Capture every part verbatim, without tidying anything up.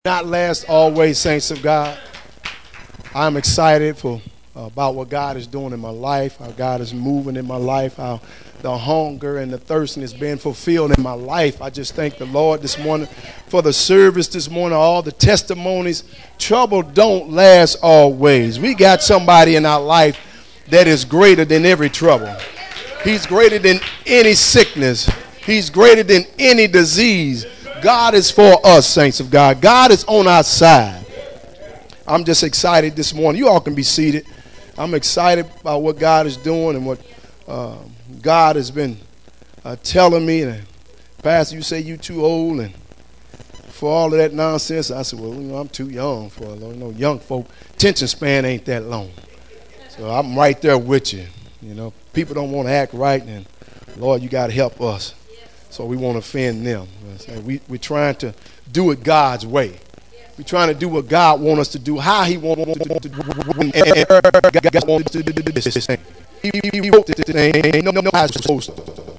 Not last always, saints of God. I'm excited for uh, about what God is doing in my life, how God is moving in my life, how the hunger and the thirsting is being fulfilled in my life. I just thank the Lord this morning for the service this morning, all the testimonies. Trouble don't last always. We got somebody in our life that is greater than every trouble. He's greater than any sickness. He's greater than any disease. God is for us, saints of God. God is on our side. I'm just excited this morning. You all can be seated. I'm excited about what God is doing and what uh, God has been uh, telling me. And Pastor, you say you too old and for all of that nonsense. I said, well, you know, I'm too young for it. You know, young folk, attention span ain't that long. So I'm right there with you. You know, people don't want to act right, and Lord, you got to help us. So we won't offend them. We, we're trying to do it God's way. We're trying to do what God wants us to do, how he wants us to do it. God wants us to do this thing. He wrote this thing. No, no, no, supposed to.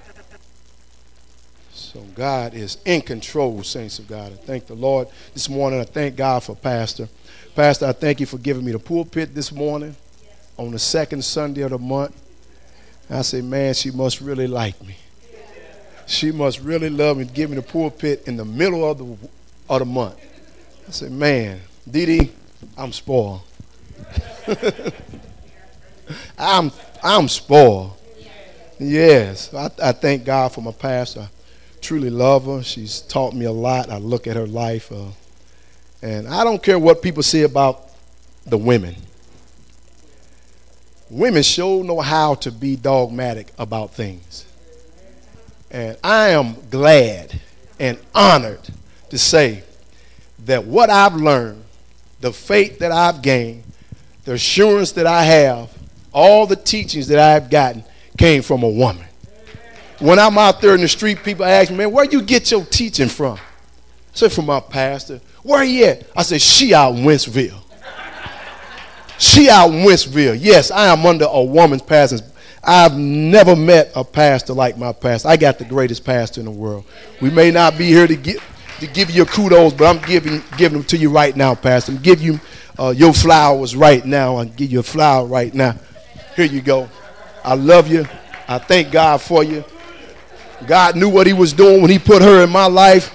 So God is in control, saints of God. I thank the Lord this morning. I thank God for Pastor. Pastor, I thank you for giving me the pulpit this morning on the second Sunday of the month. I say, man, she must really like me. She must really love me to give me the pulpit in the middle of the of the month. I said, man, Dee Dee, I'm spoiled. I'm I'm spoiled. Yes, I, I thank God for my pastor. I truly love her. She's taught me a lot. I look at her life, uh, and I don't care what people say about the women. Women sure know how to be dogmatic about things. And I am glad and honored to say that what I've learned, the faith that I've gained, the assurance that I have, all the teachings that I've gotten came from a woman. When I'm out there in the street, people ask me, man, where you get your teaching from? I said, from my pastor. Where he at? I said, she out in Wentzville. She out in Wentzville. Yes, I am under a woman's pastor. I've never met a pastor like my pastor. I got the greatest pastor in the world. We may not be here to give to give you kudos, but I'm giving giving them to you right now, Pastor. I'm giving you uh, your flowers right now. I'll give you a flower right now. Here you go. I love you. I thank God for you. God knew what he was doing when he put her in my life.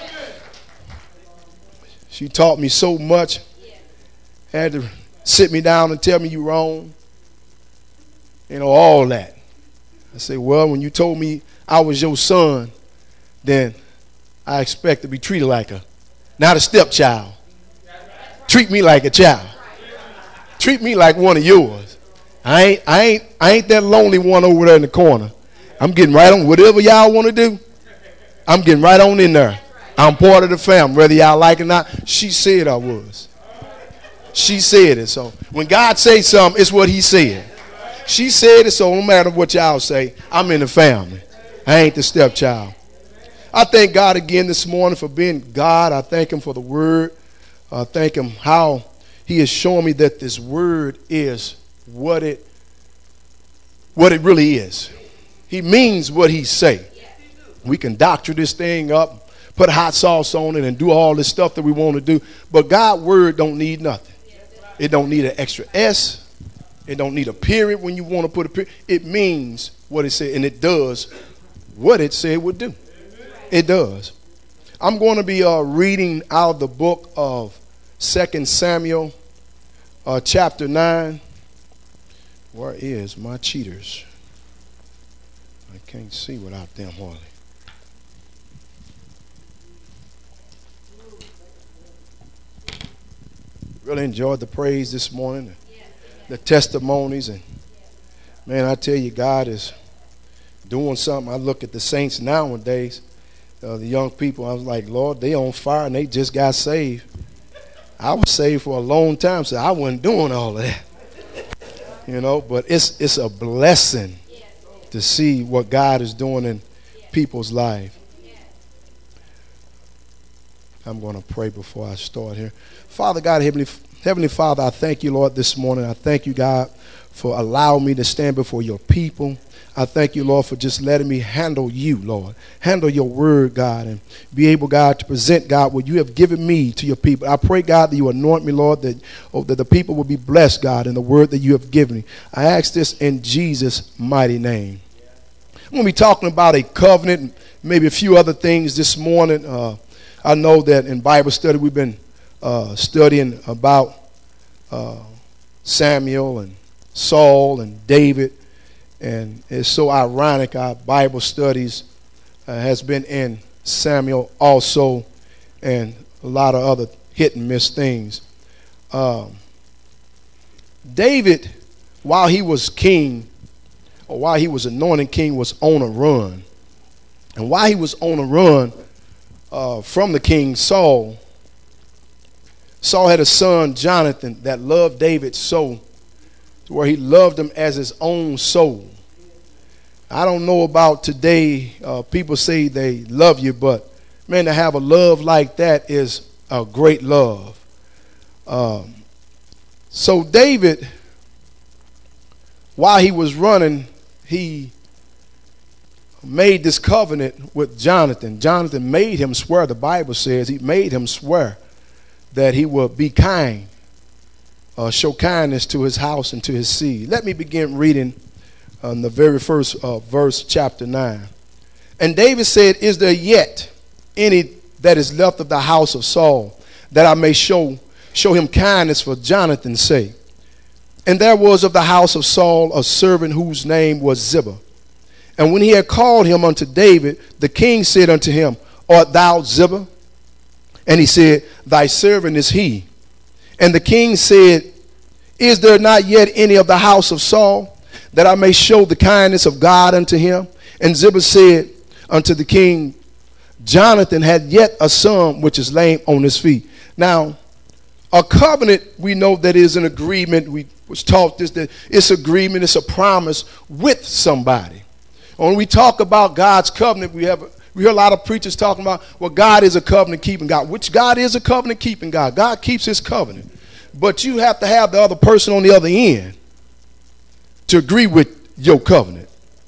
She taught me so much. Had to sit me down and tell me you're wrong. You know, all that. I say, well, when you told me I was your son, then I expect to be treated like a, not a stepchild. Treat me like a child. Treat me like one of yours. I ain't, I ain't, I ain't that lonely one over there in the corner. I'm getting right on whatever y'all want to do. I'm getting right on in there. I'm part of the family, whether y'all like it or not. She said I was. She said it. So when God says something, it's what he said. She said it, so no matter what y'all say, I'm in the family. I ain't the stepchild. I thank God again this morning for being God. I thank him for the word. I thank him how he has shown me that this word is what it what it really is. He means what he say. We can doctor this thing up, put hot sauce on it, and do all this stuff that we want to do. But God's word don't need nothing. It don't need an extra S. It don't need a period when you want to put a period. It means what it said, and it does what it said it would do. It does. I'm going to be uh, reading out of the book of Second Samuel, uh, chapter nine. Where is my cheaters? I can't see without them hardly. Really enjoyed the praise this morning. The testimonies, and man, I tell you, God is doing something. I look at the saints nowadays, uh, the young people, I was like, Lord, they on fire and they just got saved. I was saved for a long time, so I wasn't doing all of that, you know, but it's it's a blessing to see what God is doing in people's life. I'm going to pray before I start here. Father God, Heavenly Heavenly Father, I thank you, Lord, this morning. I thank you, God, for allowing me to stand before your people. I thank you, Lord, for just letting me handle you, Lord. Handle your word, God, and be able, God, to present, God, what you have given me to your people. I pray, God, that you anoint me, Lord, that, oh, that the people will be blessed, God, in the word that you have given me. I ask this in Jesus' mighty name. I'm going to be talking about a covenant and maybe a few other things this morning. Uh, I know that in Bible study we've been uh, studying about uh, Samuel and Saul and David. And it's so ironic, our Bible studies uh, has been in Samuel also, and a lot of other hit and miss things. Um, David, while he was king, or while he was anointed king, was on a run. And while he was on a run uh, from the king Saul, Saul had a son, Jonathan, that loved David so, to where he loved him as his own soul. I don't know about today, uh, people say they love you, but man, to have a love like that is a great love. Um, so David, while he was running, he made this covenant with Jonathan. Jonathan made him swear, the Bible says, he made him swear that he would be kind, uh, show kindness to his house and to his seed. Let me begin reading in the very first uh, verse, chapter nine. And David said, is there yet any that is left of the house of Saul, that I may show show him kindness for Jonathan's sake? And there was of the house of Saul a servant whose name was Ziba. And when he had called him unto David, the king said unto him, art thou Ziba? And he said, thy servant is he. And the king said, is there not yet any of the house of Saul, that I may show the kindness of God unto him? And Ziba said unto the king, Jonathan had yet a son which is lame on his feet. Now, a covenant, we know that is an agreement. We was taught this, that it's agreement, it's a promise with somebody. When we talk about God's covenant, we have we hear a lot of preachers talking about, well, God is a covenant keeping God, which God is a covenant keeping God. God keeps his covenant. But you have to have the other person on the other end to agree with your covenant.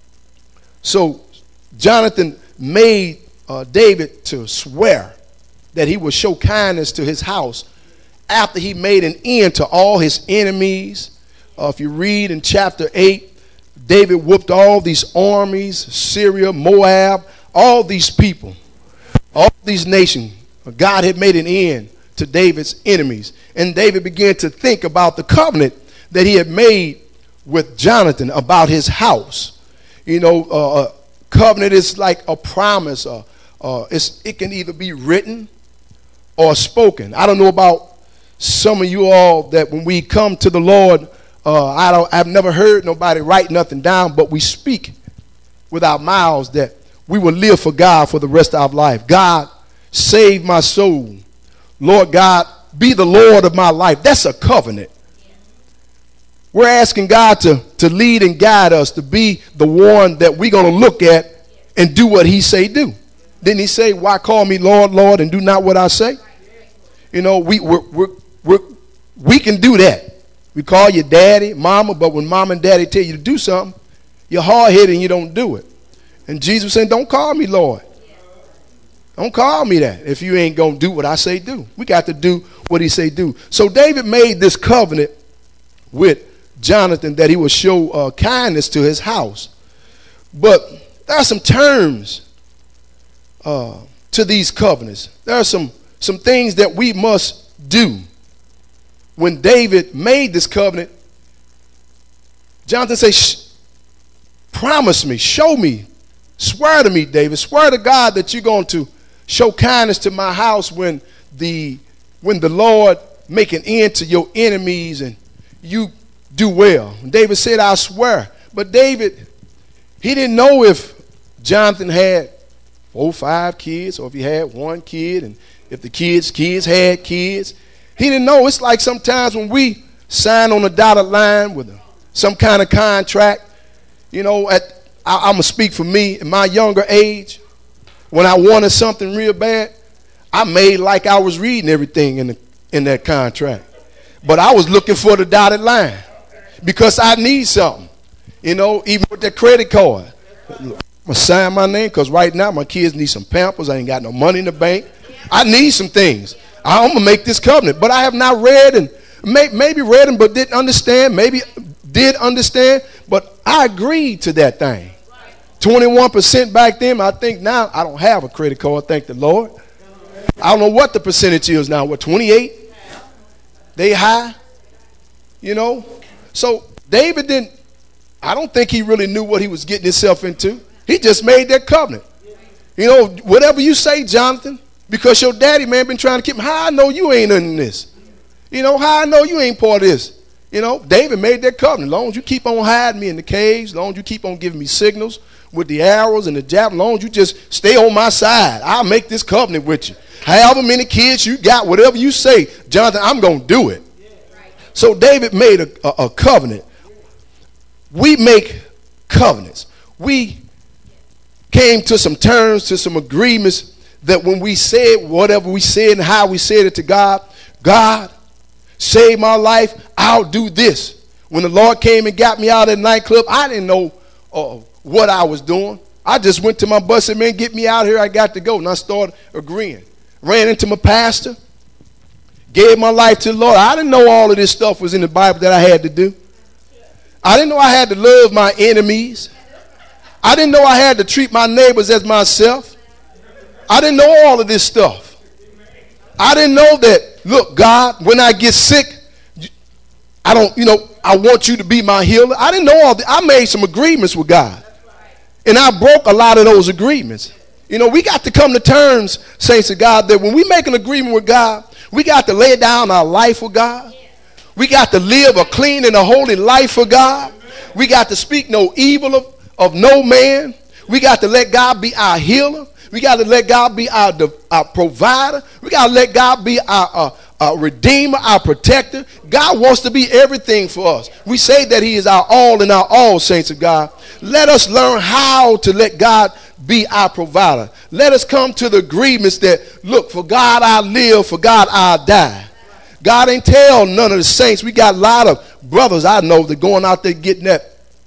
So Jonathan made uh, David to swear that he would show kindness to his house after he made an end to all his enemies. Uh, if you read in chapter eight, David whooped all these armies, Syria, Moab, all these people, all these nations. God had made an end to David's enemies. And David began to think about the covenant that he had made with Jonathan about his house. You know, uh, a covenant is like a promise. Uh, uh, it's, it can either be written or spoken. I don't know about some of you all that when we come to the Lord, uh, I don't, I've never heard nobody write nothing down, but we speak with our mouths that we will live for God for the rest of our life. God, save my soul. Lord God, be the Lord of my life. That's a covenant. We're asking God to, to lead and guide us, to be the one that we're going to look at and do what he say do. Didn't he say, why call me Lord, Lord, and do not what I say? You know, we, we're, we're, we're, we can do that. We call you daddy, mama, but when mom and daddy tell you to do something, you're hard-headed and you don't do it. And Jesus saying, don't call me Lord. Don't call me that if you ain't going to do what I say do. We got to do what he say do. So David made this covenant with Jonathan that he would show uh, kindness to his house. But there are some terms uh, to these covenants. There are some, some things that we must do. When David made this covenant, Jonathan said, promise me, show me, swear to me, David, swear to God that you're going to show kindness to my house when the when the Lord make an end to your enemies and you do well. And David said, I swear. But David, he didn't know if Jonathan had four, five kids, or if he had one kid, and if the kids' kids had kids. He didn't know. It's like sometimes when we sign on a dotted line with a, some kind of contract, you know, at I, I'm going to speak for me. In my younger age, when I wanted something real bad, I made like I was reading everything in the, in that contract. But I was looking for the dotted line because I need something. You know, even with that credit card. I'm going to sign my name because right now my kids need some Pampers. I ain't got no money in the bank. I need some things. I'm going to make this covenant. But I have not read and may, maybe read them but didn't understand. Maybe did understand. But I agreed to that thing. twenty-one percent back then. I think now I don't have a credit card, thank the Lord. I don't know what the percentage is now. What, twenty-eight? They high? You know? So David didn't, I don't think he really knew what he was getting himself into. He just made that covenant. You know, whatever you say, Jonathan, because your daddy, man, been trying to keep him. How I know you ain't in this? You know, how I know you ain't part of this? You know, David made that covenant. As long as you keep on hiding me in the caves, as long as you keep on giving me signals with the arrows and the javelin, as long as you just stay on my side, I'll make this covenant with you. However many kids you got, whatever you say, Jonathan, I'm going to do it. So David made a, a, a covenant. We make covenants. We came to some terms, to some agreements that when we said whatever we said and how we said it to God, God, save my life, I'll do this. When the Lord came and got me out of the nightclub, I didn't know uh, what I was doing. I just went to my bus and, man, get me out here, I got to go. And I started agreeing. Ran into my pastor, gave my life to the Lord. I didn't know all of this stuff was in the Bible that I had to do. I didn't know I had to love my enemies. I didn't know I had to treat my neighbors as myself. I didn't know all of this stuff. I didn't know that, look, God, when I get sick, I don't, you know, I want you to be my healer. I didn't know all that. I made some agreements with God. And I broke a lot of those agreements. You know, we got to come to terms, saints of God, that when we make an agreement with God, we got to lay down our life for God. We got to live a clean and a holy life for God. We got to speak no evil of, of no man. We got to let God be our healer. We got to let God be our, our provider. We got to let God be our, our, our redeemer, our protector. God wants to be everything for us. We say that he is our all and our all, saints of God. Let us learn how to let God be our provider. Let us come to the agreements that, look, for God I live, for God I die. God ain't tell none of the saints. We got a lot of brothers I know that going out there getting that,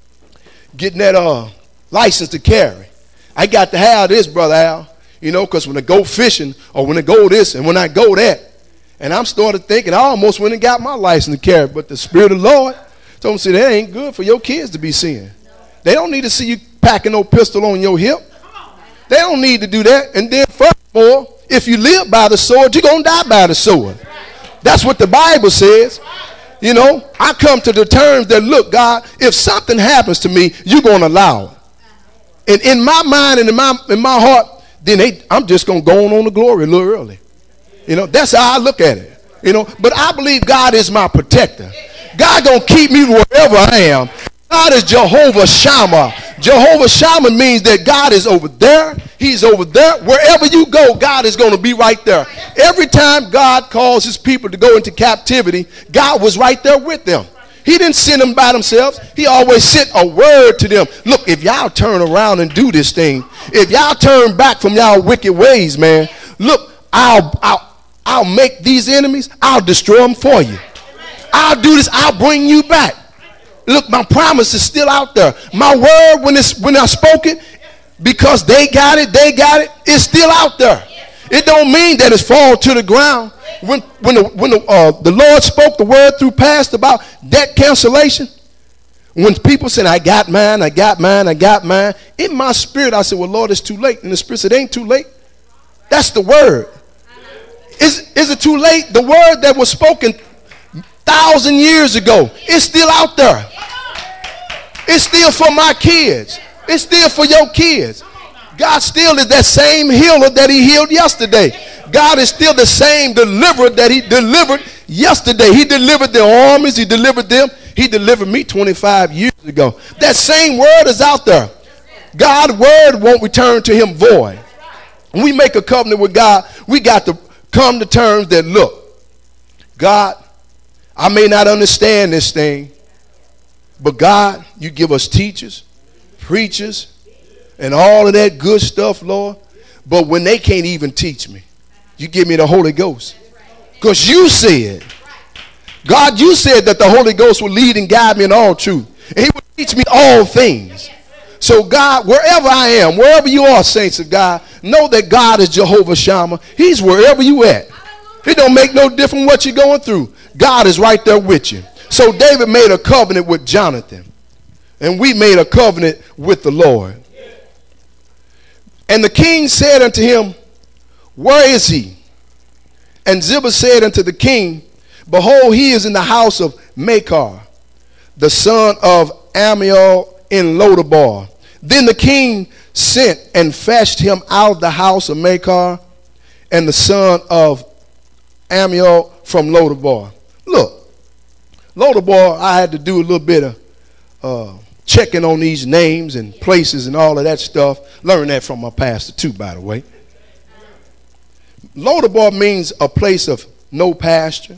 getting that uh, license to carry. I got to have this, Brother Al, you know, because when I go fishing or when I go this and when I go that, and I'm started thinking I almost went and got my license to carry, but the Spirit of the Lord told me, see, that ain't good for your kids to be seeing. They don't need to see you packing no pistol on your hip. They don't need to do that. And then furthermore, if you live by the sword, you're going to die by the sword. That's what the Bible says. You know, I come to the terms that, look, God, if something happens to me, you're going to allow it. And in my mind and in my in my heart, then they, I'm just going to go on, on the glory a little early. You know, that's how I look at it. You know, but I believe God is my protector. God going to keep me wherever I am. God is Jehovah Shammah. Jehovah Shammah means that God is over there. He's over there. Wherever you go, God is going to be right there. Every time God calls his people to go into captivity, God was right there with them. He didn't send them by themselves. He always sent a word to them. Look, if y'all turn around and do this thing, if y'all turn back from y'all wicked ways, man, look, I'll, I'll, I'll make these enemies, I'll destroy them for you. I'll do this, I'll bring you back. Look, my promise is still out there. My word, when it's when I spoke it, because they got it, they got it, it's still out there. It don't mean that it's fall to the ground. When when the when the, uh, the Lord spoke the word through past about debt cancellation, when people said, I got mine, I got mine, I got mine, in my spirit, I said, well, Lord, it's too late. And the Spirit said, it ain't too late. That's the word. Is, is it too late? The word that was spoken thousand years ago, it's still out there. It's still for my kids. It's still for your kids. God still is that same healer that he healed yesterday. God is still the same deliverer that he delivered yesterday. He delivered the armies. He delivered them. He delivered me twenty-five years ago. That same word is out there. God's word won't return to him void. When we make a covenant with God, we got to come to terms that, look, God, I may not understand this thing, but God, you give us teachers, preachers, and all of that good stuff, Lord. But when they can't even teach me, you give me the Holy Ghost. Because you said, God, you said that the Holy Ghost will lead and guide me in all truth. And he will teach me all things. So God, wherever I am, wherever you are, saints of God, know that God is Jehovah Shammah. He's wherever you at. It don't make no difference what you're going through. God is right there with you. So David made a covenant with Jonathan. And we made a covenant with the Lord. And the king said unto him, where is he? And Ziba said unto the king, behold, he is in the house of Machir, the son of Ammiel in Lodabar. Then the king sent and fetched him out of the house of Machir and the son of Ammiel from Lodabar. Look, Lodabar, I had to do a little bit of uh, checking on these names and places and all of that stuff. Learned that from my pastor too, by the way. Lodabar means a place of no pasture,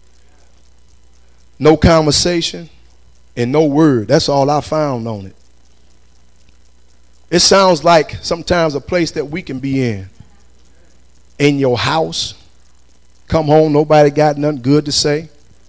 no conversation, and no word. That's all I found on it. It sounds like sometimes a place that we can be in. In your house. Come home, nobody got nothing good to say.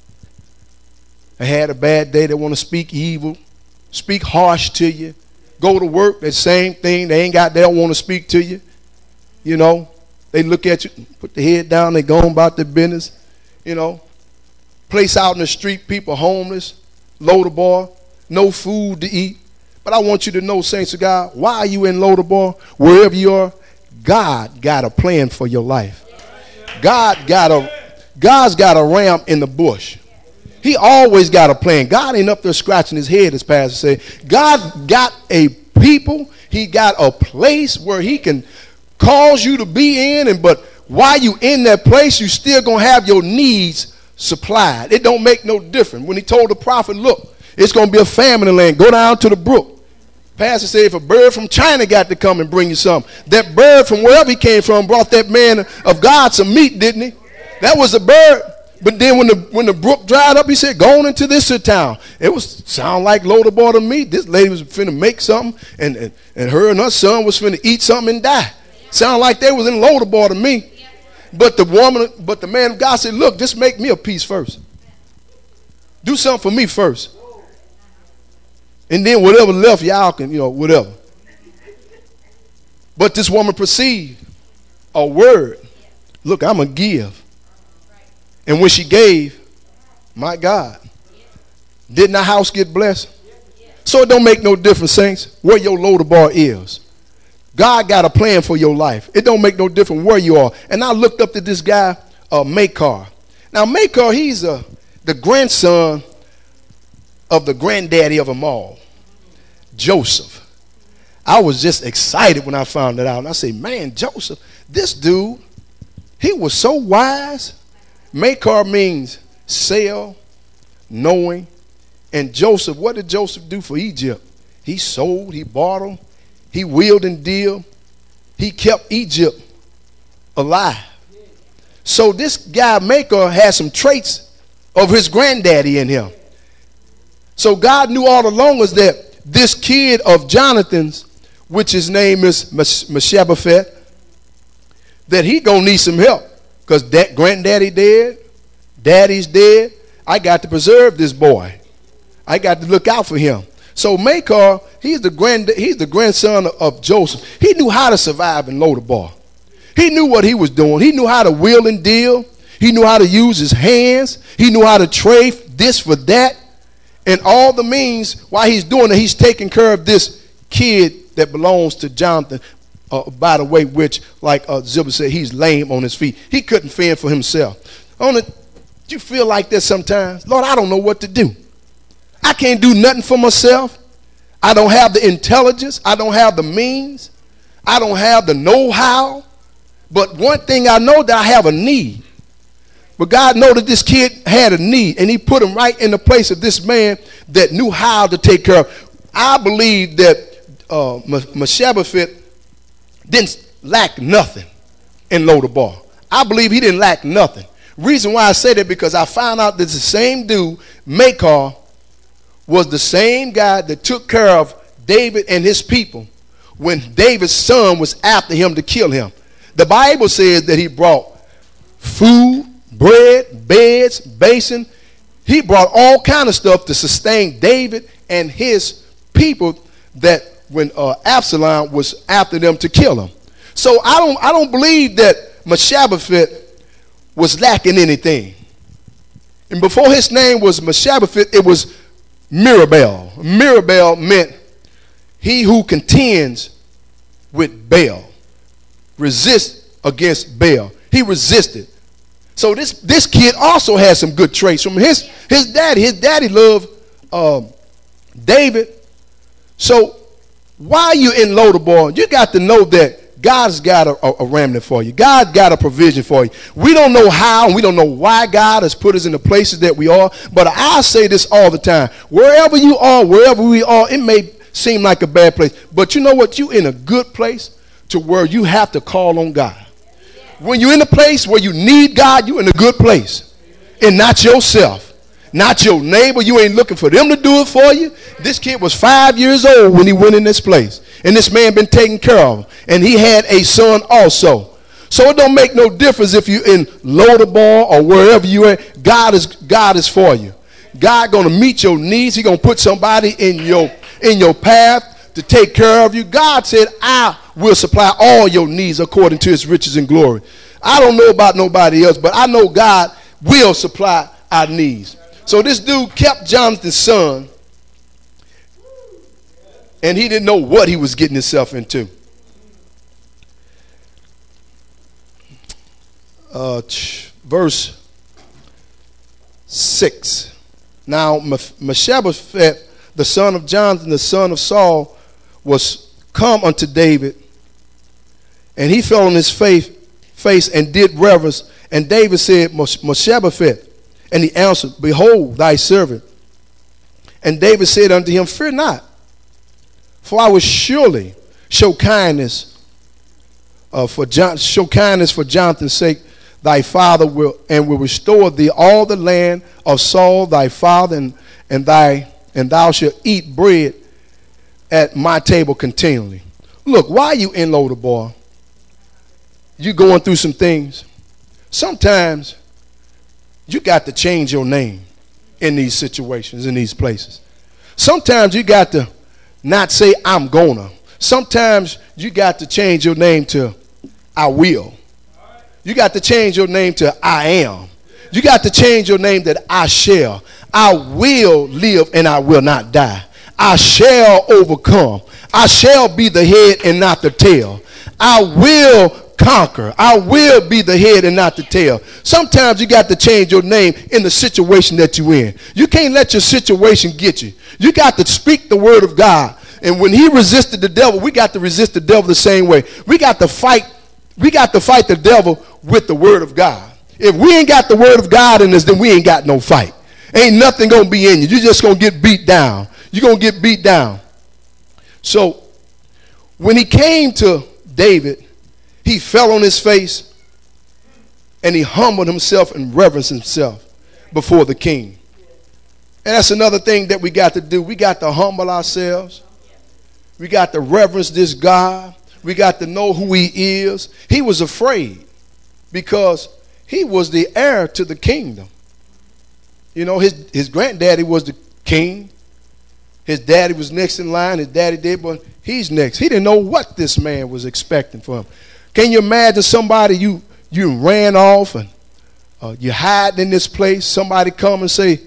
I had a bad day, they want to speak evil, speak harsh to you. Go to work, that same thing. They ain't got, they don't want to speak to you. You know, they look at you, put the head down, they go on about their business. You know, place out in the street, people homeless, Lodabar, no food to eat. But I want you to know, saints of God, why are you in Lodabar? Wherever you are, God got a plan for your life. God got a, God's got a ram in the bush. He always got a plan. God ain't up there scratching his head, as Pastor said. God got a people. He got a place where he can cause you to be in. And but while you in that place, you still going to have your needs supplied. It don't make no difference. When he told the prophet, look, it's going to be a famine in the land. Go down to the brook. Pastor said if a bird from China got to come and bring you something, that bird from wherever he came from brought that man of God some meat, didn't he? That was a bird. But then when the when the brook dried up, he said, go on into this town. It was sound like Lodabar to me. This lady was finna make something, and, and, and her and her son was finna eat something and die. Sound like they was in Lodabar to me. But the woman, but the man of God said, look, just make me a piece first. Do something for me first. And then whatever left, y'all can, you know, whatever. But this woman perceived a word. Look, I'm going to give. And when she gave, my God, didn't our house get blessed? So it don't make no difference, saints, where your Lodabar is. God got a plan for your life. It don't make no difference where you are. And I looked up to this guy, uh, Machir. Now, Machir, he's uh, the grandson of the granddaddy of them all, Joseph. I was just excited when I found that out. And I said, man, Joseph, this dude, he was so wise. Machir means sell, knowing. And Joseph, what did Joseph do for Egypt? He sold, he bought them, he wheeled and dealed. He kept Egypt alive. So this guy, Machir, had some traits of his granddaddy in him. So God knew all along was that this kid of Jonathan's, which his name is Mephibosheth, that he gonna need some help. Because that granddaddy dead, daddy's dead. I got to preserve this boy. I got to look out for him. So Machir, he's the grand, he's the grandson of Joseph. He knew how to survive in Lodabar. He knew what he was doing. He knew how to wheel and deal. He knew how to use his hands. He knew how to trade this for that. And all the means while he's doing it, he's taking care of this kid that belongs to Jonathan. Uh, by the way, which, like uh, Ziba said, he's lame on his feet. He couldn't fend for himself. On it, do you feel like that sometimes? Lord, I don't know what to do. I can't do nothing for myself. I don't have the intelligence. I don't have the means. I don't have the know-how. But one thing I know, that I have a need. But God knew that this kid had a need, and he put him right in the place of this man that knew how to take care of. I believe that uh, Mephibosheth didn't lack nothing in Lodabar. I believe he didn't lack nothing. Reason why I say that, because I found out that the same dude, Machir, was the same guy that took care of David and his people when David's son was after him to kill him. The Bible says that he brought food, bread, beds, basin, he brought all kind of stuff to sustain David and his people that when uh, Absalom was after them to kill him. So I don't, I don't believe that Meshabbath was lacking anything. And before his name was Meshabbath, it was Mirabel. Mirabel meant he who contends with Baal, resist against Baal. He resisted. So this, this kid also has some good traits from his, his daddy. His daddy loved um, David. So while you're in Lodabar, you got to know that God's got a, a, a remnant for you. God got a provision for you. We don't know how and we don't know why God has put us in the places that we are. But I say this all the time. Wherever you are, wherever we are, it may seem like a bad place. But you know what? You're in a good place to where you have to call on God. When you're in a place where you need God, you're in a good place. And not yourself. Not your neighbor. You ain't looking for them to do it for you. This kid was five years old when he went in this place. And this man been taken care of. And he had a son also. So it don't make no difference if you're in Lodabar or wherever you are. God is, God is for you. God going to meet your needs. He going to put somebody in your, in your path to take care of you. God said, I will supply all your needs according to his riches and glory. I don't know about nobody else, but I know God will supply our needs. So this dude kept Jonathan's son, and he didn't know what he was getting himself into. Uh, verse six. Now Meshabbath, the son of Jonathan, the son of Saul, was come unto David, and he fell on his face, face and did reverence. And David said, Meshabbath. And he answered, behold, thy servant. And David said unto him, fear not, for I will surely show kindness uh, for John, show kindness for Jonathan's sake. Thy father will and will restore thee all the land of Saul thy father, and, and thy and thou shalt eat bread at my table continually. Look, while you in Lodabar, you going through some things. Sometimes you got to change your name in these situations, in these places. Sometimes you got to not say I'm gonna. Sometimes you got to change your name to I will. You got to change your name to I am. You got to change your name that I shall. I will live and I will not die. I shall overcome. I shall be the head and not the tail. I will conquer. I will be the head and not the tail. Sometimes you got to change your name in the situation that you're in. You can't let your situation get you. You got to speak the word of God. And when he resisted the devil, we got to resist the devil the same way. We got to fight. We got to fight the devil with the word of God. If we ain't got the word of God in us, then we ain't got no fight. Ain't nothing going to be in you. You're just going to get beat down. You're going to get beat down. So when he came to David, he fell on his face and he humbled himself and reverenced himself before the king. And that's another thing that we got to do. We got to humble ourselves. We got to reverence this God. We got to know who he is. He was afraid because he was the heir to the kingdom. You know, his, his granddaddy was the king. His daddy was next in line. His daddy did, but he's next. He didn't know what this man was expecting from him. Can you imagine somebody you you ran off and uh, you hide in this place? Somebody come and say,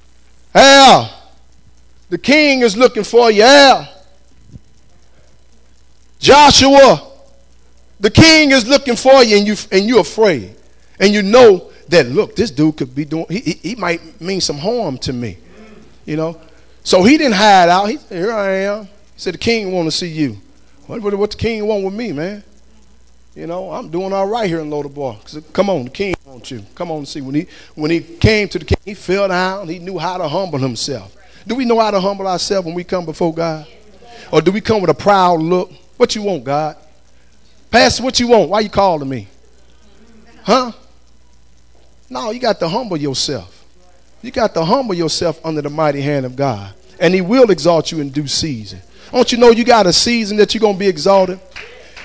Al, the king is looking for you, Al. Joshua, the king is looking for you, and you and you're afraid, and you know that look, this dude could be doing. He, he, he might mean some harm to me, you know. So he didn't hide out. He said, here I am. He said, the king want to see you. What, what, what the king want with me, man? You know, I'm doing all right here in Lodabar. Come on, the king wants you. Come on and see. When he when he came to the king, he fell down. He knew how to humble himself. Do we know how to humble ourselves when we come before God? Or do we come with a proud look? What you want, God? Pastor, what you want? Why you calling me? Huh? No, you got to humble yourself. You got to humble yourself under the mighty hand of God. And he will exalt you in due season. Don't you know you got a season that you're going to be exalted?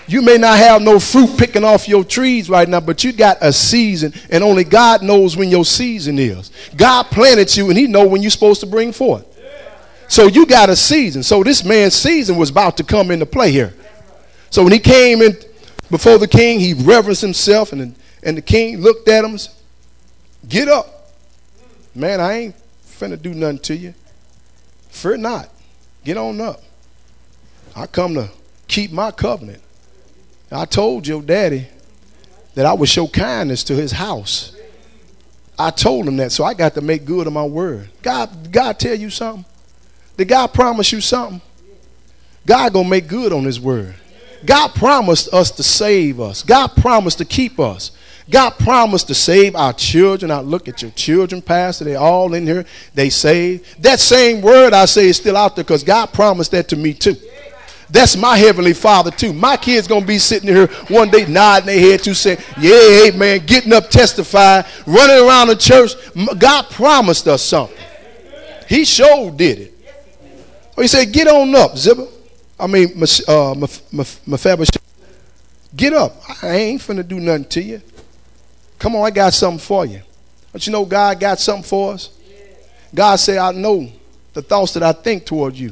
You may not have no fruit picking off your trees right now, but you got a season, and only God knows when your season is. God planted you, and he know when you're supposed to bring forth. So you got a season. So this man's season was about to come into play here. So when he came in before the king, he reverenced himself, and, and the king looked at him and said, get up. Man, I ain't finna do nothing to you. Fear not. Get on up. I come to keep my covenant. I told your daddy that I would show kindness to his house. I told him that, so I got to make good on my word. God, God tell you something? Did God promise you something? God gonna make good on his word. God promised us to save us. God promised to keep us. God promised to save our children. I look at your children, Pastor. They all in here. They saved. That same word I say is still out there because God promised that to me too. That's my heavenly Father too. My kids gonna be sitting here one day nodding their head to saying, yeah, amen, getting up, testifying, running around the church. God promised us something. He sure did it. So he said, get on up, Ziba. I mean, uh, Mephibosheth. Get up. I ain't finna do nothing to you. Come on, I got something for you. Don't you know God got something for us? God said, I know the thoughts that I think toward you.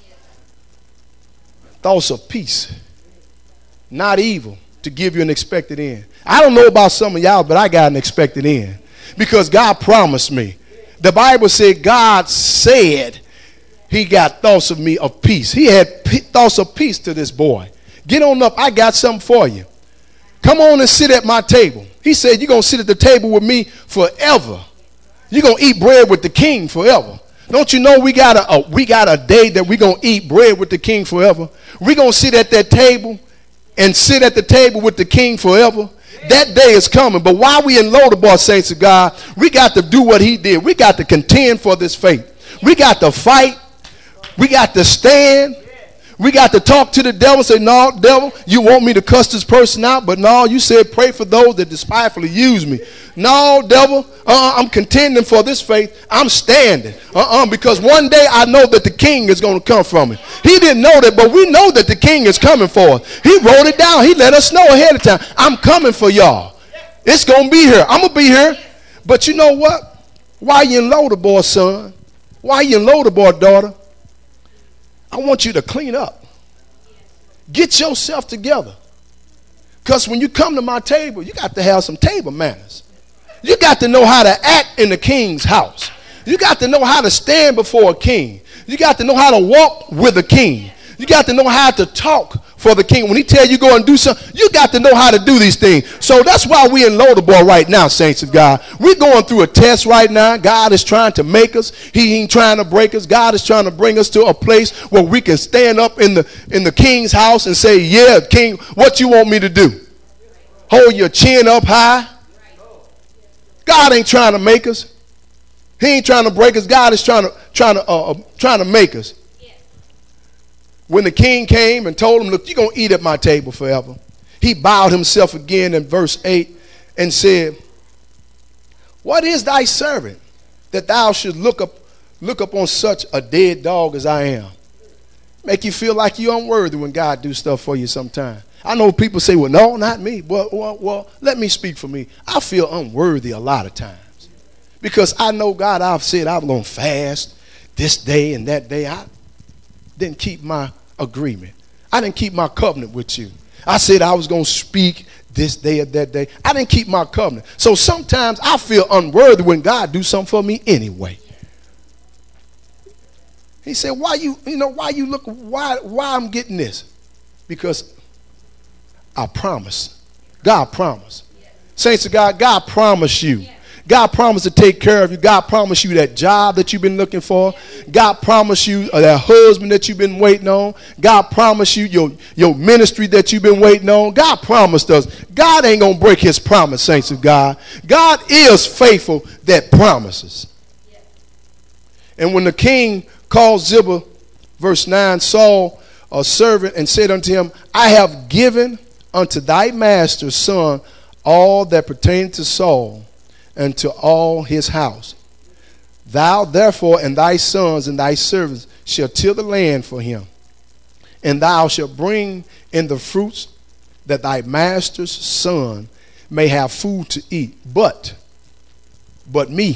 Thoughts of peace, not evil, to give you an expected end. I don't know about some of y'all, but I got an expected end because God promised me. The Bible said God said he got thoughts of me of peace. He had p- thoughts of peace to this boy. Get on up. I got something for you. Come on and sit at my table. He said, you're going to sit at the table with me forever. You're going to eat bread with the king forever. Don't you know we got a, a we got a day that we're going to eat bread with the king forever? We're going to sit at that table and sit at the table with the king forever. That day is coming. But while we in Lodabar, saints of God, we got to do what he did. We got to contend for this faith. We got to fight. We got to stand. We got to talk to the devil and say, no, devil, you want me to cuss this person out, but no, you said pray for those that despitefully use me. No, devil, uh, I'm contending for this faith. I'm standing uh-uh, because one day I know that the king is going to come from it. He didn't know that, but we know that the king is coming for us. He wrote it down. He let us know ahead of time. I'm coming for y'all. It's going to be here. I'm going to be here. But you know what? Why you in Lodabar, son? Why you in Lodabar, daughter? I want you to clean up. Get yourself together. Because when you come to my table, you got to have some table manners. You got to know how to act in the king's house. You got to know how to stand before a king. You got to know how to walk with a king. You got to know how to talk for the king. When he tell you go and do something, you got to know how to do these things. So that's why we in Lodabar right now, saints of God. We're going through a test right now. God is trying to make us. He ain't trying to break us. God is trying to bring us to a place where we can stand up in the in the king's house and say, yeah, king, what you want me to do? Hold your chin up high. God ain't trying to make us. He ain't trying to break us. God is trying to trying to uh, trying to make us. When the king came and told him, look, you're going to eat at my table forever. He bowed himself again in verse eight and said, what is thy servant that thou should look up, look upon such a dead dog as I am? Make you feel like you're unworthy when God do stuff for you sometimes. I know people say, well, no, not me. Well, well, well, let me speak for me. I feel unworthy a lot of times because I know God, I've said I'm going to fast this day and that day. I didn't keep my agreement. I didn't keep my covenant with you. I said I was going to speak this day or that day. I didn't keep my covenant. So sometimes I feel unworthy when God do something for me anyway. He said, why you, you know, why you look, why, why I'm getting this? Because I promise. God promised. Saints of God, God promised you. God promised to take care of you. God promised you that job that you've been looking for. God promised you that husband that you've been waiting on. God promised you your, your ministry that you've been waiting on. God promised us. God ain't going to break his promise, saints of God. God is faithful that promises. And when the king called Ziba, verse nine, Saul, a servant, and said unto him, I have given unto thy master's son all that pertained to Saul, and to all his house. Thou therefore and thy sons and thy servants shall till the land for him, and thou shalt bring in the fruits that thy master's son may have food to eat. But, but me,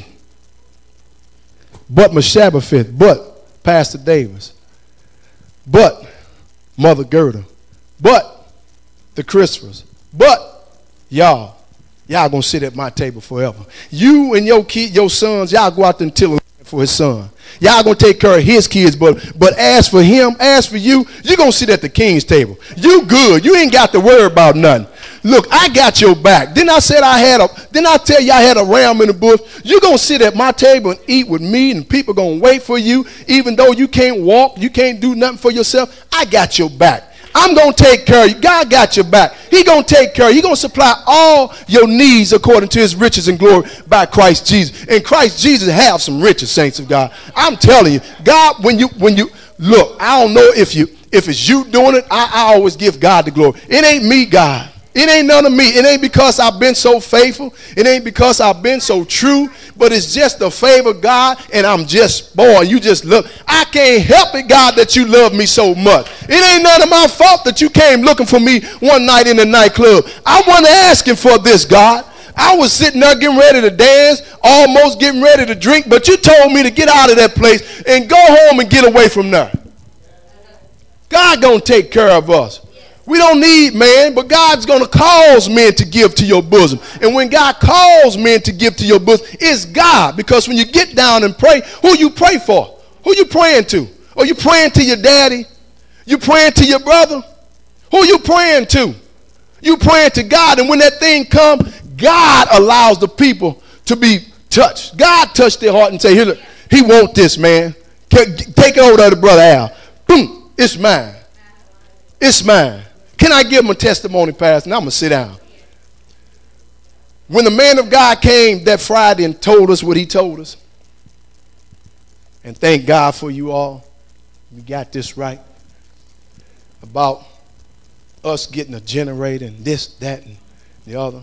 but Meshabbapheth, but Pastor Davis, but Mother Gerda, but the Christophers, but y'all, y'all gonna sit at my table forever. You and your kid, your sons, y'all go out there and till for his son. Y'all gonna take care of his kids, but but as for him, as for you, you're gonna sit at the king's table. You good. You ain't got to worry about nothing. Look, I got your back. Then I said I had a, then I tell you I had a ram in the bush. You're going to sit at my table and eat with me, and people going to wait for you. Even though you can't walk, you can't do nothing for yourself, I got your back. I'm going to take care of you. God got your back. He going to take care of you. He going to supply all your needs according to his riches and glory by Christ Jesus. And Christ Jesus have some riches, saints of God. I'm telling you, God, when you, when you, look, I don't know if you, if it's you doing it, I, I always give God the glory. It ain't me, God. It ain't none of me. It ain't because I've been so faithful. It ain't because I've been so true. But it's just the favor of God, and I'm just, boy, you just look. I can't help it, God, that you love me so much. It ain't none of my fault that you came looking for me one night in the nightclub. I wasn't asking for this, God. I was sitting there getting ready to dance, almost getting ready to drink, but you told me to get out of that place and go home and get away from there. God gonna take care of us. We don't need man, but God's going to cause men to give to your bosom. And when God calls men to give to your bosom, it's God. Because when you get down and pray, who you pray for? Who you praying to? Are you praying to your daddy? You praying to your brother? Who you praying to? You praying to God. And when that thing comes, God allows the people to be touched. God touched their heart and say, here, look, he want this, man. Take it over to the brother Al. Boom, it's mine. It's mine. Can I give him a testimony, Pastor? And I'm going to sit down. When the man of God came that Friday and told us what he told us, and thank God for you all, we got this right, about us getting a generator and this, that, and the other.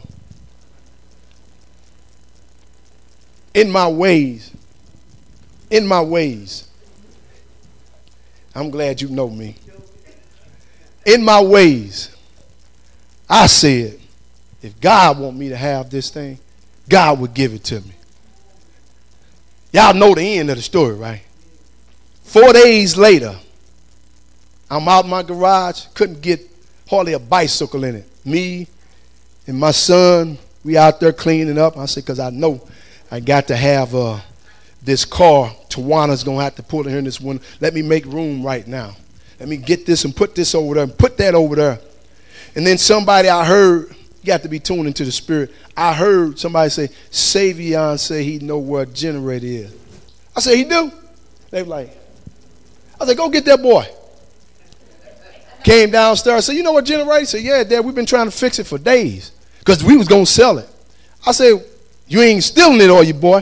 In my ways, in my ways, I'm glad you know me. In my ways, I said, if God want me to have this thing, God would give it to me. Y'all know the end of the story, right? Four days later, I'm out in my garage, couldn't get hardly a bicycle in it. Me and my son, we out there cleaning up. I said, because I know I got to have uh, this car. Tawana's going to have to pull it here in this window. Let me make room right now. Let me get this and put this over there and put that over there. And then somebody I heard, you got to be tuned into the spirit. I heard somebody say, Savion say he know where a generator is. I said, he do? They were like, I said, go get that boy. Came downstairs, said, you know what generator? He said, yeah, Dad, we've been trying to fix it for days because we was going to sell it. I said, you ain't stealing it, are you, boy?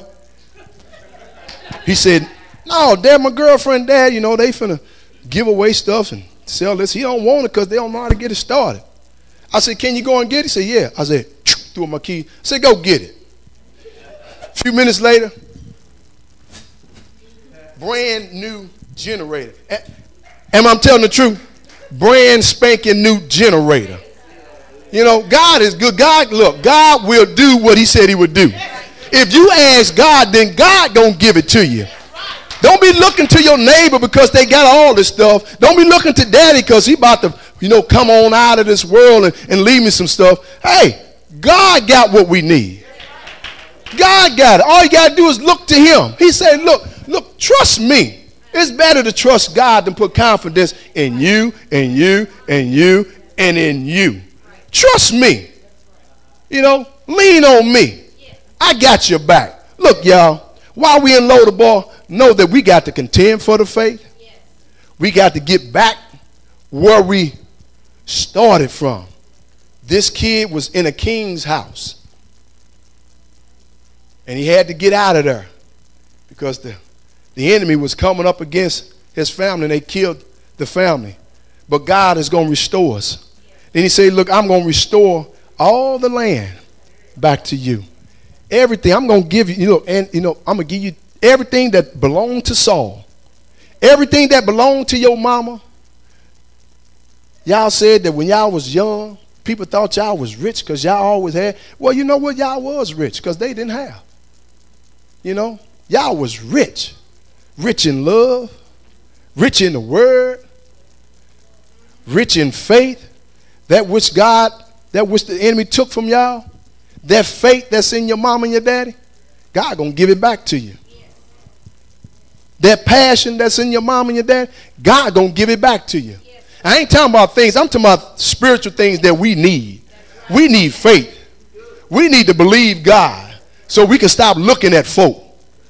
He said, no, Dad, my girlfriend, Dad, you know, they finna give away stuff and sell this. He don't want it because they don't know how to get it started. I said, can you go and get it? He said, yeah. I said, threw my key. I said, go get it. A few minutes later, brand new generator. Am I telling the truth? Brand spanking new generator. You know, God is good. God, look, God will do what he said he would do. If you ask God, then God gonna give it to you. Don't be looking to your neighbor because they got all this stuff. Don't be looking to daddy because he about to, you know, come on out of this world and, and leave me some stuff. Hey, God got what we need. God got it. All you got to do is look to him. He said, look, look, trust me. It's better to trust God than put confidence in you, and you, and you, and in you. Trust me. You know, lean on me. I got your back. Look, y'all. While we in Lodabar, know that we got to contend for the faith. Yes. We got to get back where we started from. This kid was in a king's house. And he had to get out of there because the, the enemy was coming up against his family and they killed the family. But God is going to restore us. Yes. Then he said, look, I'm going to restore all the land back to you. Everything I'm going to give you, you know, and you know, I'm going to give you everything that belonged to Saul. Everything that belonged to your mama. Y'all said that when y'all was young, People thought y'all was rich because y'all always had. Well, you know what? Y'all was rich because they didn't have. You know, y'all was rich. Rich in love, rich in the word, rich in faith. That which God, that which the enemy took from y'all, that faith that's in your mom and your daddy, God gonna give it back to you. That passion that's in your mom and your dad, God gonna give it back to you. I ain't talking about things, I'm talking about spiritual things that we need. We need faith. We need to believe God so we can stop looking at folk.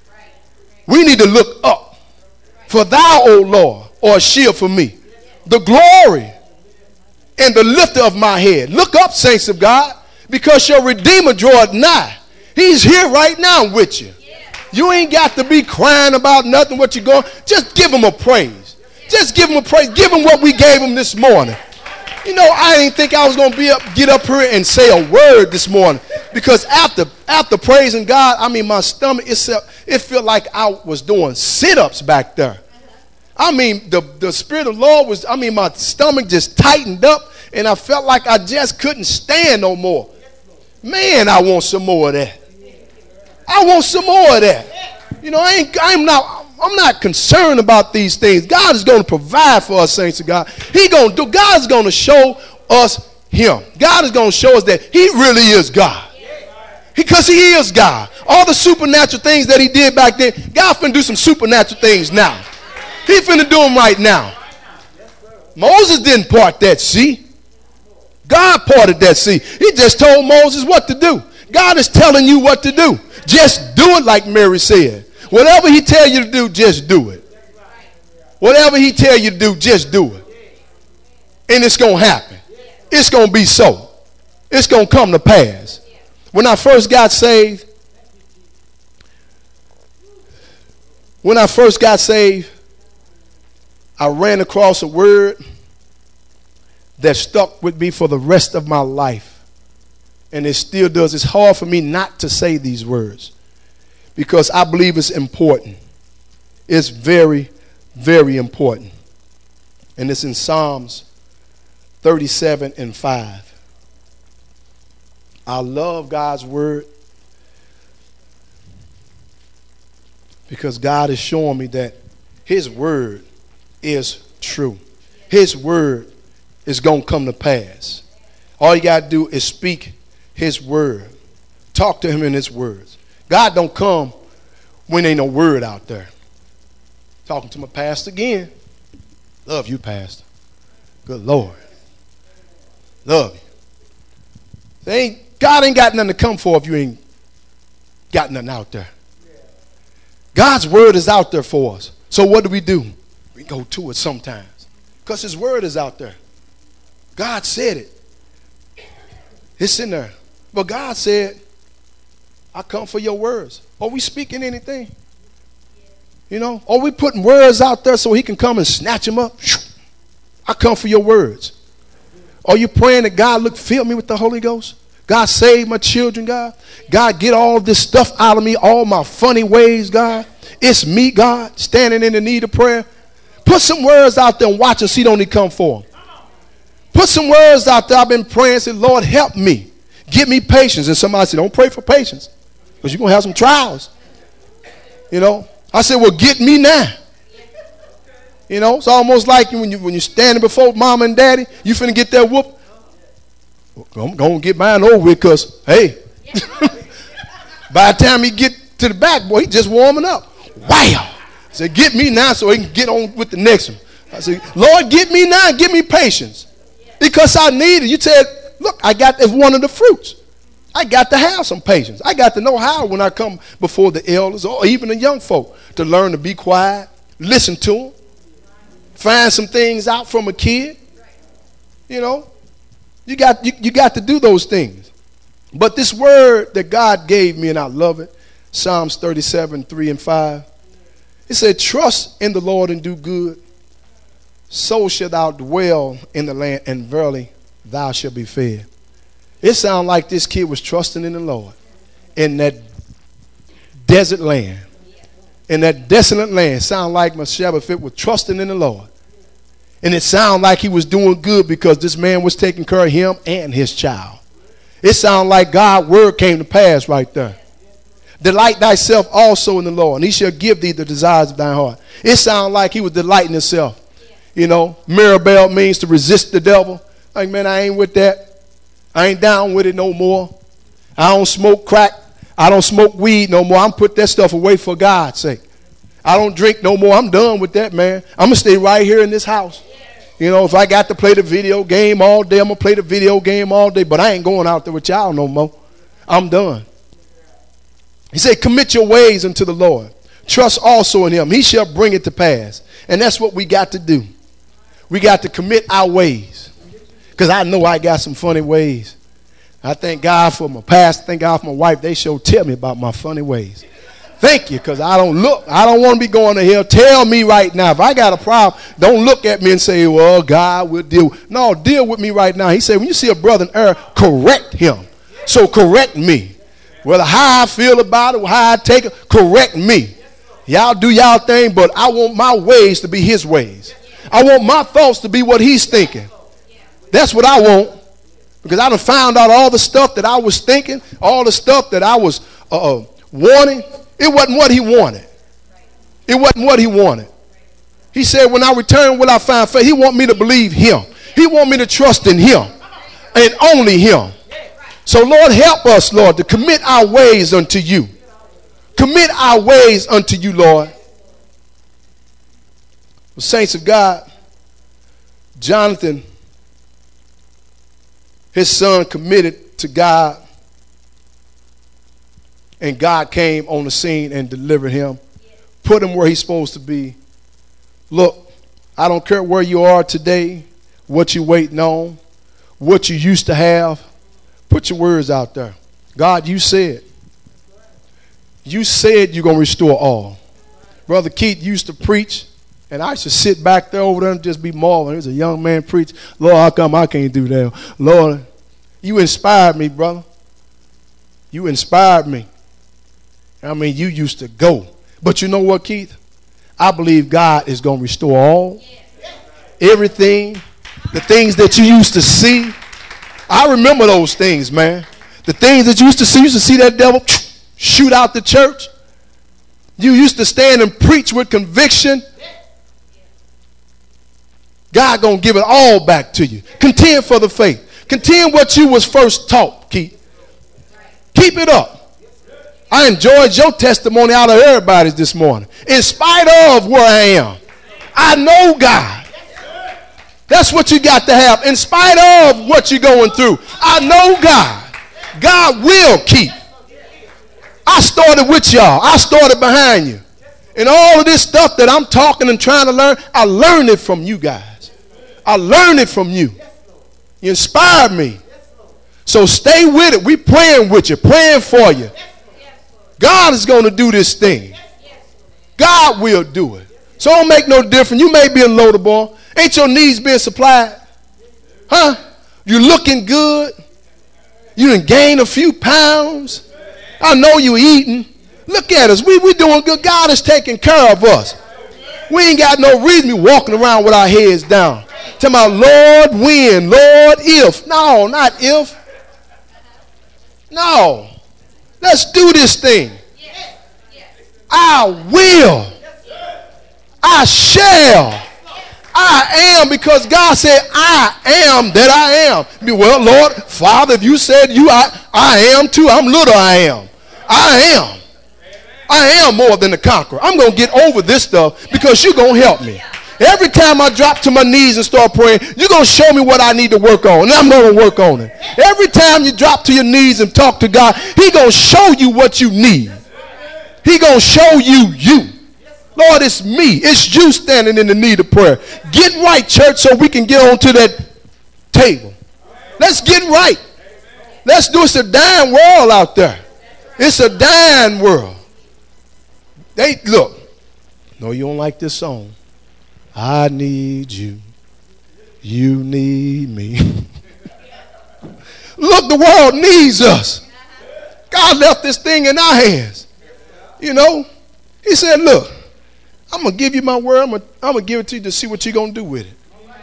We need to look up. For thou, O Lord, are a shield for me, the glory and the lifter of my head. Look up, saints of God, because your Redeemer draweth nigh. He's here right now with you. You ain't got to be crying about nothing, what you're going. Just give him a praise. Just give him a praise. Give him what we gave him this morning. You know, I didn't think I was going to be up, get up here and say a word this morning. Because after after praising God, I mean, my stomach, it, it felt like I was doing sit-ups back there. I mean, the, the Spirit of the Lord was, I mean, my stomach just tightened up. And I felt like I just couldn't stand no more. Man, I want some more of that. I want some more of that. You know, I ain't, I'm not, I'm not concerned about these things. God is going to provide for us, saints of God. He going to do. God is going to show us Him. God is going to show us that He really is God. Because He is God. All the supernatural things that He did back then, God finna do some supernatural things now. He finna do them right now. Moses didn't part that sea. God parted that sea. He just told Moses what to do. God is telling you what to do. Just do it like Mary said. Whatever he tell you to do, just do it. Whatever he tell you to do, just do it. And it's going to happen. It's going to be so. It's going to come to pass. When I first got saved, when I first got saved, I ran across a word that stuck with me for the rest of my life. And it still does. It's hard for me not to say these words because I believe it's important. It's very, very important. And it's in Psalms thirty-seven and five. I love God's word because God is showing me that His word is true. His word is going to come to pass. All you got to do is speak His word. Talk to Him in His words. God don't come when ain't no word out there. Talking to my pastor again. Love you, pastor. Good Lord. Love you. They ain't, God ain't got nothing to come for if you ain't got nothing out there. God's word is out there for us. So what do we do? We go to it sometimes because His word is out there. God said it. It's in there. But God said, I come for your words. Are we speaking anything? You know, are we putting words out there so He can come and snatch them up? I come for your words. Are you praying that God, look, fill me with the Holy Ghost? God, save my children, God. God, get all this stuff out of me, all my funny ways, God. It's me, God, standing in the need of prayer. Put some words out there and watch and see don't He come for them. Put some words out there. I've been praying and said, Lord, help me. Give me patience. And somebody said, don't pray for patience because you're going to have some trials. You know, I said, well, get me now. You know, it's almost like when, you, when you're standing before mom and daddy, you finna get that whoop. I'm going to get mine over with because, hey, by the time he get to the back, boy, he just warming up. Wow. I said, get me now so he can get on with the next one. I said, Lord, get me now. Give me patience. Because I need it. You said, look, I got it's one of the fruits. I got to have some patience. I got to know how when I come before the elders or even the young folk to learn to be quiet, listen to them, find some things out from a kid. You know, you got you, you got to do those things. But this word that God gave me, and I love it, Psalms thirty-seven, three and five. It said, trust in the Lord and do good. So shalt thou dwell in the land, and verily thou shalt be fed. It sounded like this kid was trusting in the Lord in that desert land. In that desolate land. Sound like Mephibosheth was trusting in the Lord. And it sounded like he was doing good because this man was taking care of him and his child. It sounded like God's word came to pass right there. Delight thyself also in the Lord, and he shall give thee the desires of thine heart. It sounded like he was delighting himself. You know, Mirabelle means to resist the devil. Like, man, I ain't with that. I ain't down with it no more. I don't smoke crack. I don't smoke weed no more. I'm put that stuff away for God's sake. I don't drink no more. I'm done with that, man. I'm going to stay right here in this house. You know, if I got to play the video game all day, I'm going to play the video game all day. But I ain't going out there with y'all no more. I'm done. He said, commit your ways unto the Lord. Trust also in him. He shall bring it to pass. And that's what we got to do. We got to commit our ways. Because I know I got some funny ways. I thank God for my past. Thank God for my wife. They sure tell me about my funny ways. Thank you, because I don't look. I don't want to be going to hell. Tell me right now. If I got a problem, don't look at me and say, well, God will deal with. No, deal with me right now. He said, when you see a brother in error, correct him. So correct me. Whether how I feel about it, how I take it, correct me. Y'all do y'all thing, but I want my ways to be his ways. I want my thoughts to be what he's thinking. That's what I want. Because I done found out all the stuff that I was thinking, all the stuff that I was uh, wanting. It wasn't what he wanted. It wasn't what he wanted. He said, when I return, will I find faith? He want me to believe him. He want me to trust in him and only him. So, Lord, help us, Lord, to commit our ways unto you. Commit our ways unto you, Lord. The saints of God, Jonathan, his son, committed to God, and God came on the scene and delivered him, put him where he's supposed to be. Look, I don't care where you are today, what you're waiting on, what you used to have. Put your words out there. God, you said. You said you're going to restore all. Brother Keith used to preach, and I used to sit back there over there and just be marveling. He was a young man preach. Lord, how come I can't do that? Lord, you inspired me, brother. You inspired me. I mean, you used to go. But you know what, Keith? I believe God is going to restore all. Everything. The things that you used to see. I remember those things, man. The things that you used to see. You used to see that devil shoot out the church. You used to stand and preach with conviction. God going to give it all back to you. Contend for the faith. Contend what you was first taught, Keith. Keep it up. I enjoyed your testimony out of everybody's this morning. In spite of where I am, I know God. That's what you got to have. In spite of what you're going through, I know God. God will keep. I started with y'all. I started behind you. And all of this stuff that I'm talking and trying to learn, I learned it from you guys. I learned it from you. You inspired me. So stay with it. We praying with you, praying for you. God is going to do this thing. God will do it. So it don't make no difference. You may be a loader boy. Ain't your needs being supplied? Huh? You looking good. You done gained a few pounds. I know you eating. Look at us. We we doing good. God is taking care of us. We ain't got no reason to be walking around with our heads down. Tell my Lord when, Lord if. No, not if. No. Let's do this thing. I will. I shall. I am, because God said, I am that I am. Well, Lord, Father, if you said you, I, I am too. I'm little I am. I am. I am more than a conqueror. I'm going to get over this stuff because you're going to help me. Every time I drop to my knees and start praying, you're going to show me what I need to work on, and I'm going to work on it. Every time you drop to your knees and talk to God, He's going to show you what you need. He's going to show you you. Lord, it's me. It's you standing in the need of prayer. Get right, church, so we can get on to that table. Let's get right. Let's do it. It's a dying world out there. It's a dying world. They look. No, you don't like this song. I need you. You need me. Look, the world needs us. God left this thing in our hands. You know, He said, look, I'm going to give you my word. I'm going to give it to you to see what you're going to do with it.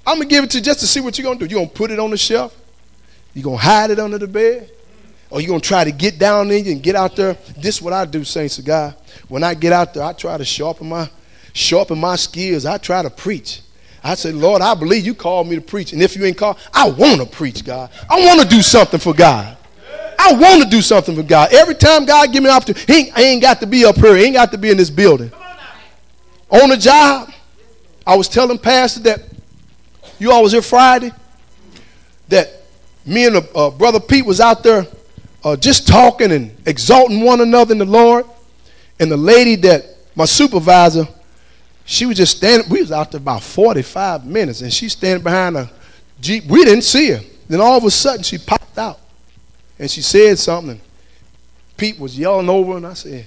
I'm going to give it to you just to see what you're going to do. You're going to put it on the shelf? You're going to hide it under the bed? Or you're going to try to get down in you and get out there? This is what I do, saints of God. When I get out there, I try to sharpen my, sharpen my skills. I try to preach. I say, Lord, I believe you called me to preach. And if you ain't called, I want to preach, God. I want to do something for God. I want to do something for God. Every time God give me an opportunity, he ain't, I ain't got to be up here. He ain't got to be in this building. On the job, I was telling Pastor that you all was here Friday, that me and uh, Brother Pete was out there uh, just talking and exalting one another in the Lord. And the lady that, my supervisor, she was just standing. We was out there about forty-five minutes, and she's standing behind a Jeep. We didn't see her. Then all of a sudden, she popped out, and she said something. Pete was yelling over, and I said,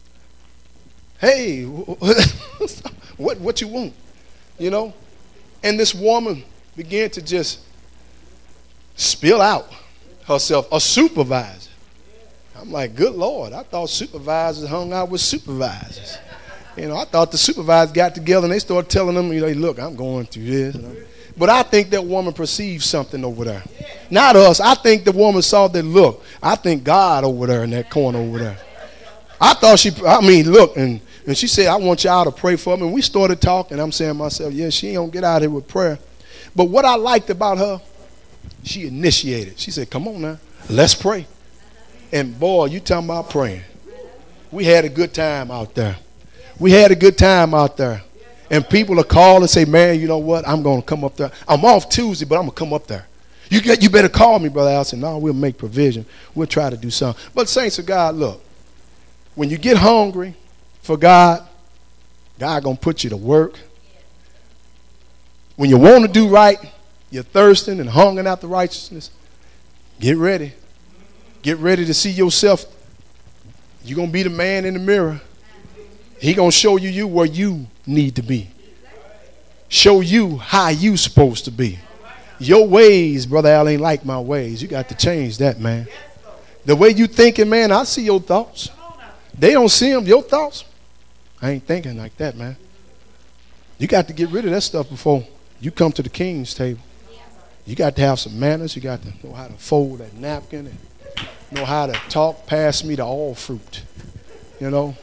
hey, what, what you want? You know? And this woman began to just spill out herself, a supervisor. I'm like, good Lord, I thought supervisors hung out with supervisors. You know, I thought the supervisors got together and they started telling them, you know, hey, look, I'm going through this. You know? But I think that woman perceived something over there. Not us. I think the woman saw that, look, I think God over there in that corner over there. I thought she, I mean, look, and, and she said, I want y'all to pray for me. And we started talking. I'm saying to myself, yeah, she ain't going to get out here with prayer. But what I liked about her, she initiated. She said, come on now, let's pray. And boy, you talking about praying. We had a good time out there. We had a good time out there. And people will call and say, man, you know what? I'm going to come up there. I'm off Tuesday, but I'm going to come up there. You get, you better call me, Brother Al. I said, no, we'll make provision. We'll try to do something. But saints of God, look, when you get hungry for God, God going to put you to work. When you want to do right, you're thirsting and hungering after righteousness, get ready. Get ready to see yourself. You're going to be the man in the mirror. He going to show you, you where you need to be. Show you how you supposed to be. Your ways, Brother Al, ain't like my ways. You got to change that, man. The way you thinking, man, I see your thoughts. They don't see them, your thoughts. I ain't thinking like that, man. You got to get rid of that stuff before you come to the king's table. You got to have some manners. You got to know how to fold that napkin and know how to talk. Pass me the all fruit. You know?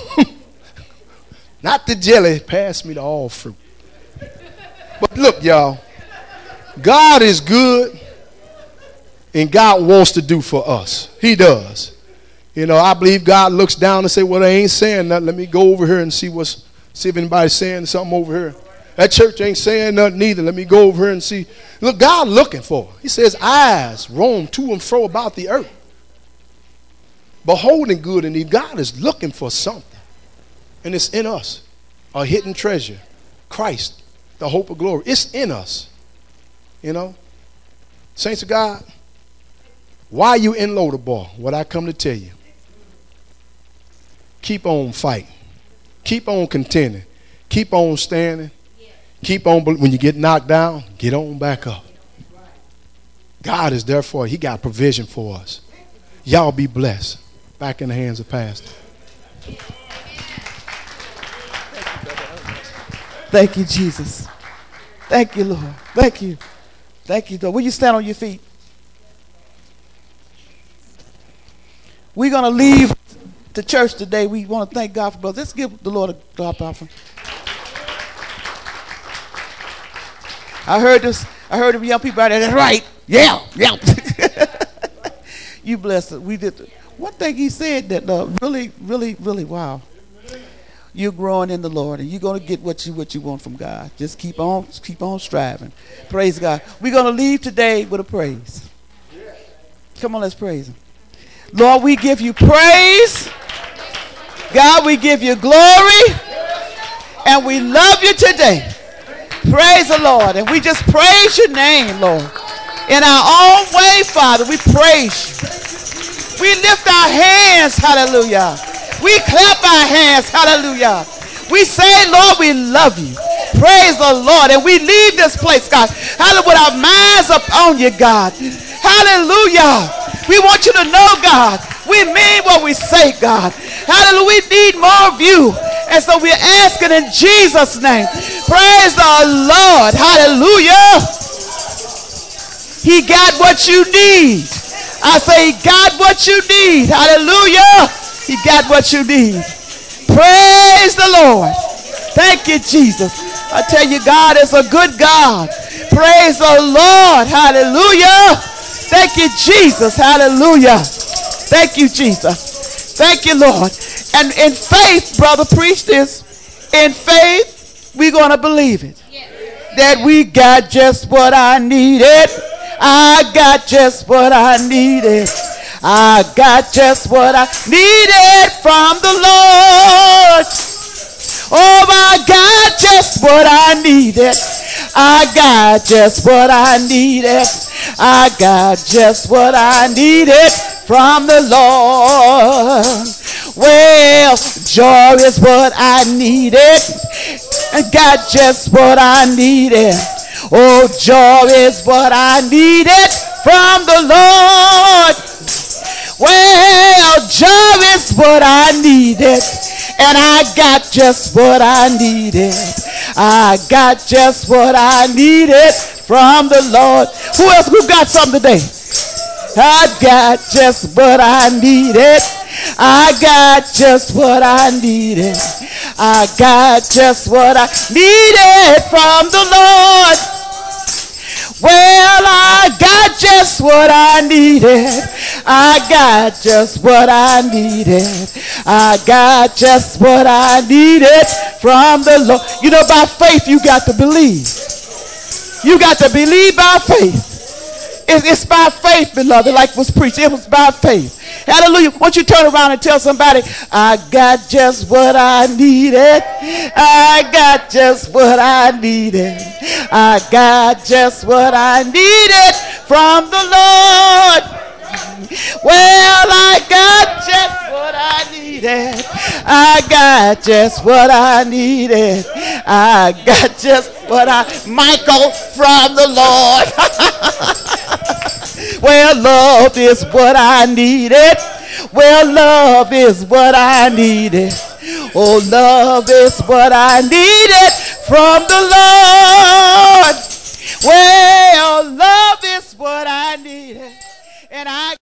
Not the jelly. Pass me the all fruit. But look, y'all. God is good. And God wants to do for us. He does. You know, I believe God looks down and say, well, they ain't saying nothing. Let me go over here and see what's, see if anybody's saying something over here. That church ain't saying nothing either. Let me go over here and see. Look, God looking for her. He says, eyes roam to and fro about the earth, beholding good and evil. God is looking for something. And it's in us. A hidden treasure. Christ, the hope of glory. It's in us. You know. Saints of God, why you in Lodabar? What I come to tell you. Keep on fighting. Keep on contending. Keep on standing. Keep on, when you get knocked down, get on back up. God is there for you. He got provision for us. Y'all be blessed. Back in the hands of Pastor. Thank you, Jesus. Thank you, Lord. Thank you. Thank you, Lord. Will you stand on your feet? We're going to leave the church today. We want to thank God for brothers. Let's give the Lord a clap offering. I heard this. I heard the young people out there. That's right. Yeah, yeah. You bless us. We did. The, one thing he said that uh, really, really, really, wow. You're growing in the Lord, and you're going to get what you what you want from God. Just keep on, keep on striving. Praise God. We're going to leave today with a praise. Come on, let's praise Him. Lord, we give you praise. God, we give you glory, and we love you today. Praise the Lord. And we just praise your name, Lord. In our own way, Father, we praise you. We lift our hands, hallelujah. We clap our hands, hallelujah. We say, Lord, we love you. Praise the Lord. And we leave this place, God, hallelujah, with our minds upon you, God. Hallelujah. We want you to know, God, we mean what we say, God. Hallelujah. We need more of you And so we're asking in Jesus' name. Praise the Lord. Hallelujah. He got what you need. I say he got what you need. Hallelujah. He got what you need. Praise the Lord. Thank you, Jesus. I tell you, God is a good God. Praise the Lord. Hallelujah. Thank you, Jesus. Hallelujah. Thank you, Jesus. Thank you, Lord. And in faith, brother, preach this. In faith, we're going to believe it. That we got just what I needed. I got just what I needed. I got just what I needed from the Lord. Oh, I got just what I needed. I got just what I needed. I got just what I needed from the Lord. Well, joy is what I needed. I got just what I needed. Oh, joy is what I needed from the Lord. Well, joy is what I needed, and I got just what I needed. I got just what I needed from the Lord. Who else who got something today? I got just what I needed. I got just what I needed. I got just what I needed from the Lord. Well, I got just what I needed. I got just what I needed. I got just what I needed from the Lord. You know, by faith, you got to believe. You got to believe by faith. It's by faith, beloved, like was preached. It was by faith. Hallelujah. Once you turn around and tell somebody, I got just what I needed. I got just what I needed. I got just what I needed from the Lord. Well, I got just what I needed. I got just what I needed. I got just what I, Michael from the Lord. Well, love is what I needed. Well, love is what I needed. Oh, love is what I needed from the Lord. Well, love is what I needed. And I